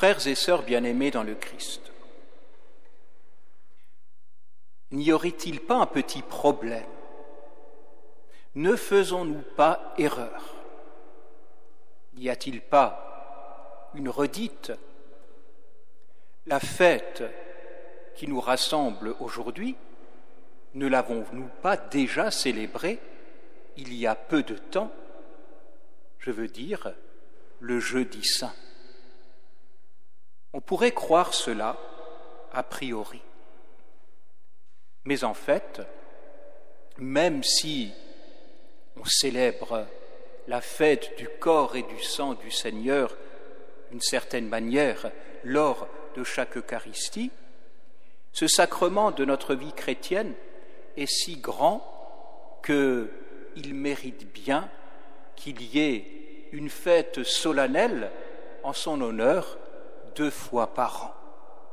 Frères et sœurs bien-aimés dans le Christ, n'y aurait-il pas un petit problème? Ne faisons-nous pas erreur? N'y a-t-il pas une redite? La fête qui nous rassemble aujourd'hui, ne l'avons-nous pas déjà célébrée il y a peu de temps? Je veux dire, le jeudi saint. On pourrait croire cela a priori. Mais en fait, même si on célèbre la fête du corps et du sang du Seigneur d'une certaine manière lors de chaque Eucharistie, ce sacrement de notre vie chrétienne est si grand qu'il mérite bien qu'il y ait une fête solennelle en son honneur 2 fois par an.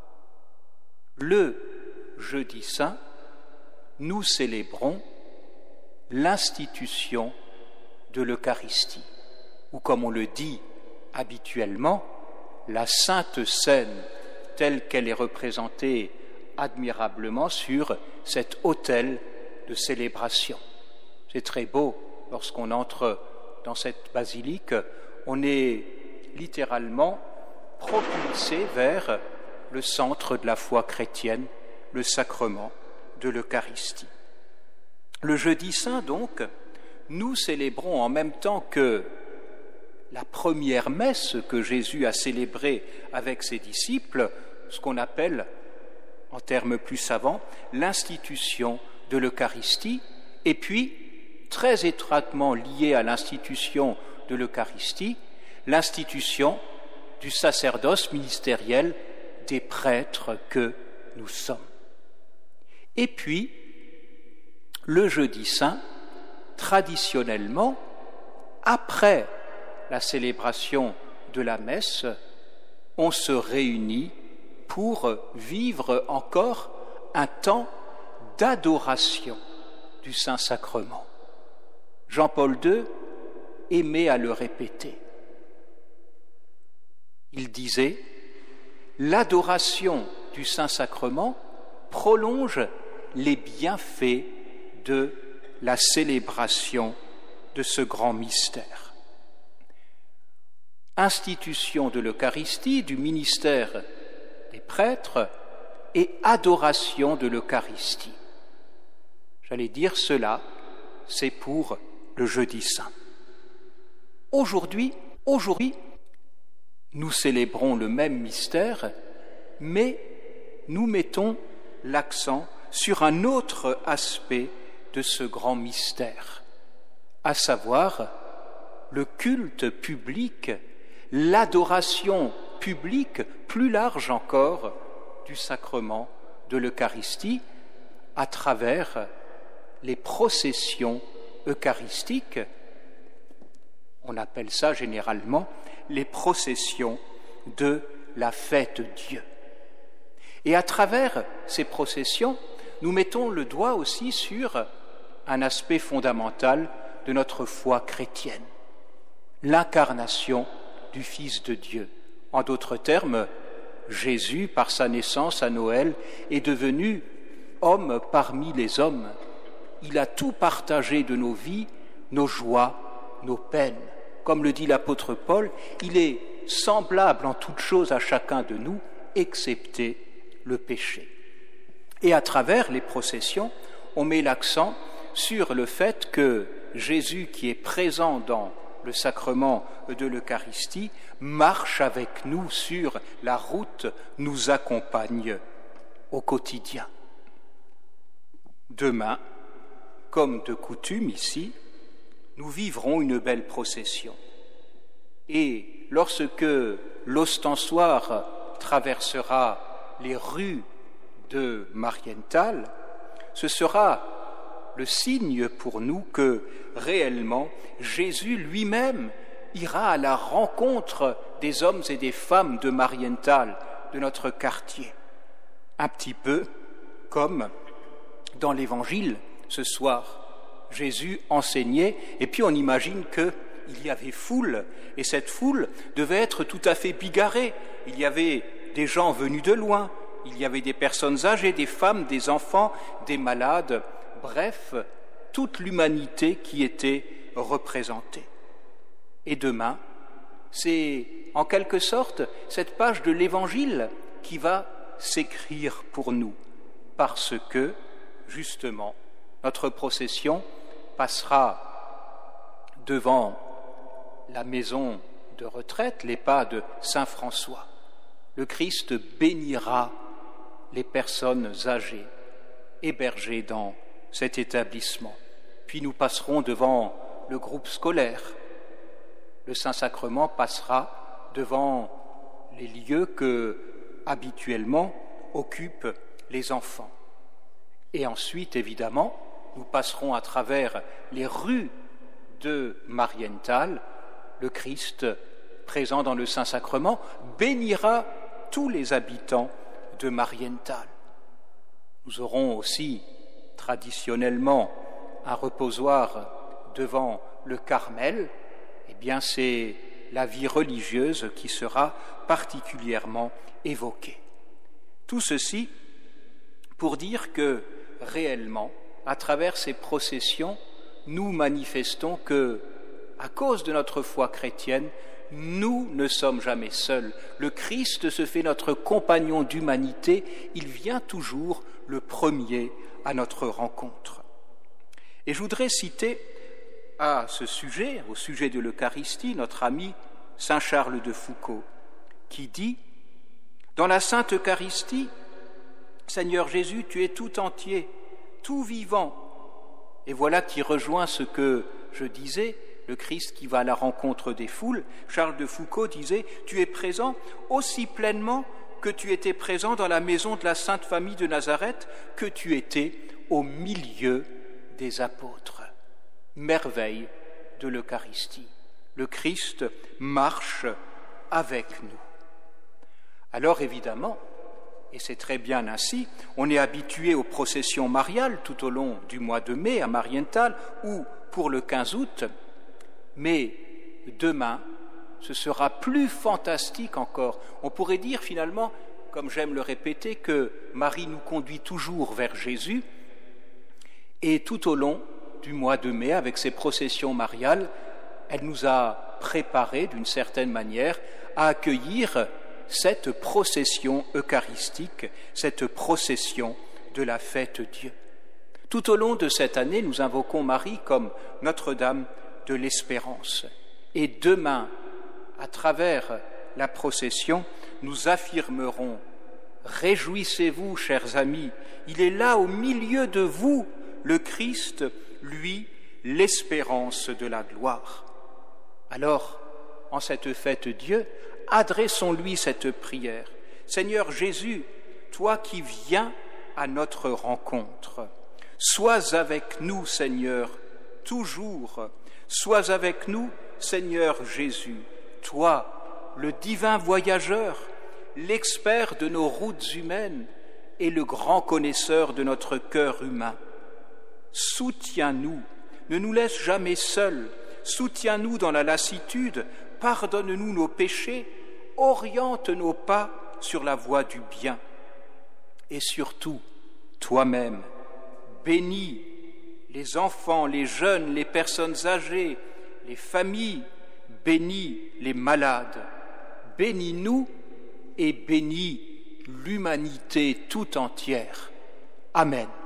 Le jeudi saint, nous célébrons l'institution de l'Eucharistie, ou comme on le dit habituellement, la Sainte Seine, telle qu'elle est représentée admirablement sur cet autel de célébration. C'est très beau, lorsqu'on entre dans cette basilique, on est littéralement propulsé vers le centre de la foi chrétienne, le sacrement de l'Eucharistie. Le jeudi saint, donc, nous célébrons en même temps que la première messe que Jésus a célébrée avec ses disciples, ce qu'on appelle, en termes plus savants, l'institution de l'Eucharistie, et puis, très étroitement liée à l'institution de l'Eucharistie, l'institution du sacerdoce ministériel des prêtres que nous sommes. Et puis, le jeudi saint, traditionnellement, après la célébration de la messe, on se réunit pour vivre encore un temps d'adoration du Saint-Sacrement. Jean-Paul II aimait à le répéter. Il disait « L'adoration du Saint-Sacrement prolonge les bienfaits de la célébration de ce grand mystère. » Institution de l'Eucharistie, du ministère des prêtres et adoration de l'Eucharistie. J'allais dire cela, c'est pour le jeudi saint. Aujourd'hui, nous célébrons le même mystère, mais nous mettons l'accent sur un autre aspect de ce grand mystère, à savoir le culte public, l'adoration publique, plus large encore, du sacrement de l'Eucharistie à travers les processions eucharistiques. On appelle ça généralement les processions de la fête Dieu. Et à travers ces processions, nous mettons le doigt aussi sur un aspect fondamental de notre foi chrétienne, l'incarnation du Fils de Dieu. En d'autres termes, Jésus, par sa naissance à Noël, est devenu homme parmi les hommes. Il a tout partagé de nos vies, nos joies, nos peines. Comme le dit l'apôtre Paul, il est semblable en toutes choses à chacun de nous, excepté le péché. Et à travers les processions, on met l'accent sur le fait que Jésus, qui est présent dans le sacrement de l'Eucharistie, marche avec nous sur la route, nous accompagne au quotidien. Demain, comme de coutume ici, nous vivrons une belle procession. Et lorsque l'ostensoir traversera les rues de Marienthal, ce sera le signe pour nous que réellement Jésus lui-même ira à la rencontre des hommes et des femmes de Marienthal, de notre quartier. Un petit peu comme dans l'Évangile ce soir. Jésus enseignait et puis on imagine que il y avait foule, et cette foule devait être tout à fait bigarrée. Il y avait des gens venus de loin, il y avait des personnes âgées, des femmes, des enfants, des malades, bref, toute l'humanité qui était représentée. Et demain, c'est en quelque sorte cette page de l'Évangile qui va s'écrire pour nous, parce que, justement, notre procession passera devant la maison de retraite, les pas de Saint François. Le Christ bénira les personnes âgées, hébergées dans cet établissement. Puis nous passerons devant le groupe scolaire. Le Saint-Sacrement passera devant les lieux que, habituellement, occupent les enfants. Et ensuite, évidemment, nous passerons à travers les rues de Marienthal. Le Christ, présent dans le Saint-Sacrement, bénira tous les habitants de Marienthal. Nous aurons aussi, traditionnellement, un reposoir devant le Carmel. Eh bien, c'est la vie religieuse qui sera particulièrement évoquée. Tout ceci pour dire que, réellement, à travers ces processions, nous manifestons que, à cause de notre foi chrétienne, nous ne sommes jamais seuls. Le Christ se fait notre compagnon d'humanité, il vient toujours le premier à notre rencontre. Et je voudrais citer à ce sujet, au sujet de l'Eucharistie, notre ami Saint Charles de Foucauld, qui dit « Dans la Sainte Eucharistie, Seigneur Jésus, tu es tout entier, tout vivant. » Et voilà qui rejoint ce que je disais, le Christ qui va à la rencontre des foules. Charles de Foucauld disait « Tu es présent aussi pleinement que tu étais présent dans la maison de la Sainte Famille de Nazareth, que tu étais au milieu des apôtres. » Merveille de l'Eucharistie. Le Christ marche avec nous. Alors évidemment, et c'est très bien ainsi, on est habitué aux processions mariales tout au long du mois de mai à Marienthal ou pour le 15 août, mais demain, ce sera plus fantastique encore. On pourrait dire finalement, comme j'aime le répéter, que Marie nous conduit toujours vers Jésus, et tout au long du mois de mai, avec ses processions mariales, elle nous a préparés d'une certaine manière à accueillir cette procession eucharistique, cette procession de la fête Dieu. Tout au long de cette année, nous invoquons Marie comme Notre-Dame de l'Espérance. Et demain, à travers la procession, nous affirmerons « Réjouissez-vous, chers amis, il est là au milieu de vous, le Christ, lui, l'espérance de la gloire. » Alors, en cette fête Dieu, adressons-lui cette prière. Seigneur Jésus, toi qui viens à notre rencontre, sois avec nous, Seigneur, toujours. Sois avec nous, Seigneur Jésus, toi, le divin voyageur, l'expert de nos routes humaines et le grand connaisseur de notre cœur humain. Soutiens-nous, ne nous laisse jamais seuls, soutiens-nous dans la lassitude, pardonne-nous nos péchés, oriente nos pas sur la voie du bien. Et surtout, toi-même, bénis les enfants, les jeunes, les personnes âgées, les familles, bénis les malades, bénis-nous et bénis l'humanité tout entière. Amen.